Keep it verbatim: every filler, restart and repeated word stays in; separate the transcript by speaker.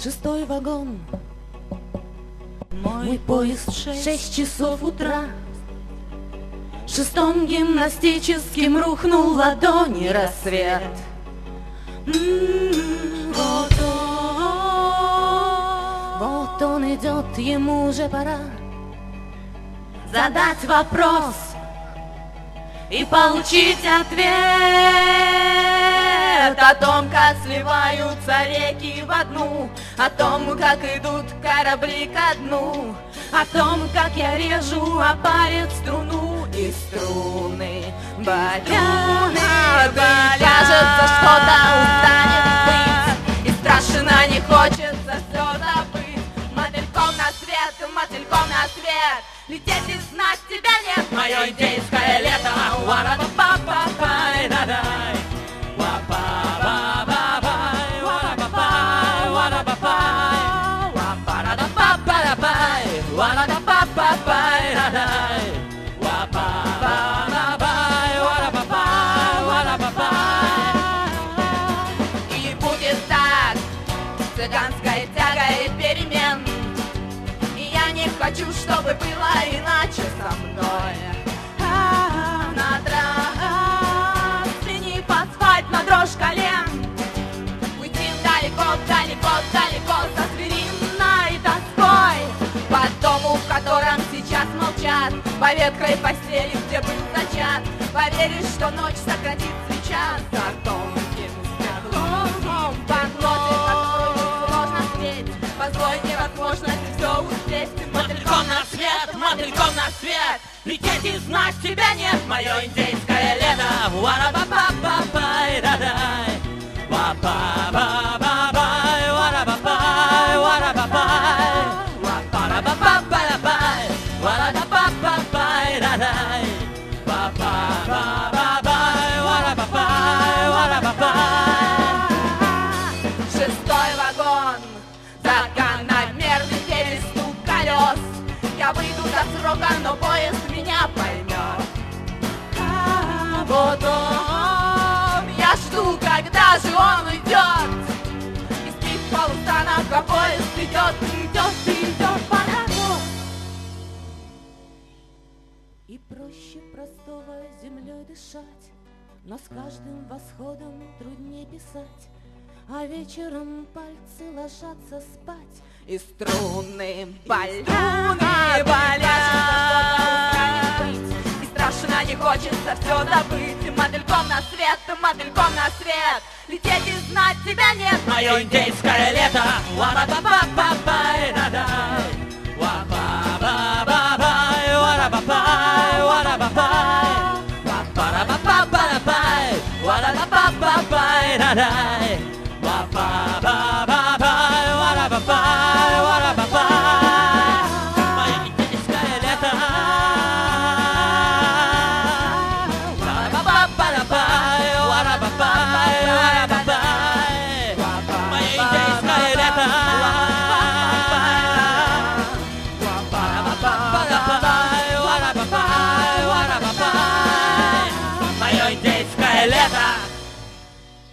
Speaker 1: шестой вагон. Мой поезд шесть часов утра. Шестом гимнастическим рухнул в ладони рассвет. М-м-м, вот он, вот он идет, ему уже пора задать вопрос и получить ответ о том, как сливаются реки в одну, о том, как идут корабли ко дну, о том, как я режу о палец струну, и струны болят, болят. Кажется, что-то устанет быть, и страшно не хочется все забыть. Мотыльком на свет, мотыльком на свет, лететь и знать тебя нет. Мое индейское лето. И будет так, цыганской тягой перемен. И я не хочу, чтобы было иначе со мной. А, на трассе по асфальту дрожь колен, уйти далеко, далеко, далеко со звериной тоской по дому, в котором сейчас молчат, по ветхой постели, где был зачат. Поверишь, что ночь сократится час за тонким стеклом, подлоте, которую сложно светить, по злой невозможности все успеть. Мотыльком на свет, мотыльком на свет, лететь и знать тебя нет. Мое индейское лето. Шестой вагон, закономерный перестук колес. Я выйду до срока, но поезд меня поймет. А, вот он, я жду, когда же он уйдет. И спит полустанок, а поезд идет, идет, идет паровоз. И проще простого землей дышать, но с каждым восходом труднее писать. А вечером пальцы ложатся спать, и струны болят, струны болят. И страшно не хочется все забыть. Мотыльком на свет, мотыльком на свет, лететь и знать тебя нет. Мое индейское лето. What